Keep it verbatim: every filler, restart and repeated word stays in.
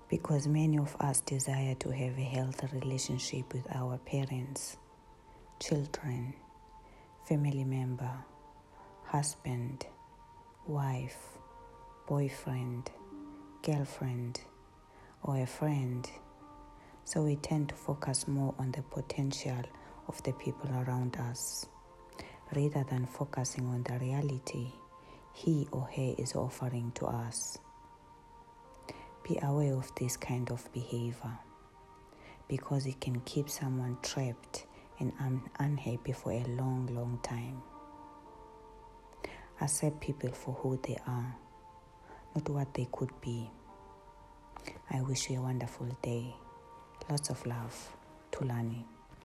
Because many of us desire to have a healthy relationship with our parents, children, family member, husband, wife, boyfriend, girlfriend, or a friend. So we tend to focus more on the potential of the people around us, rather than focusing on the reality he or her is offering to us. Be aware of this kind of behavior, because it can keep someone trapped and un- unhappy for a long, long time. Accept people for who they are, not what they could be. I wish you a wonderful day. Lots of love. Thulani.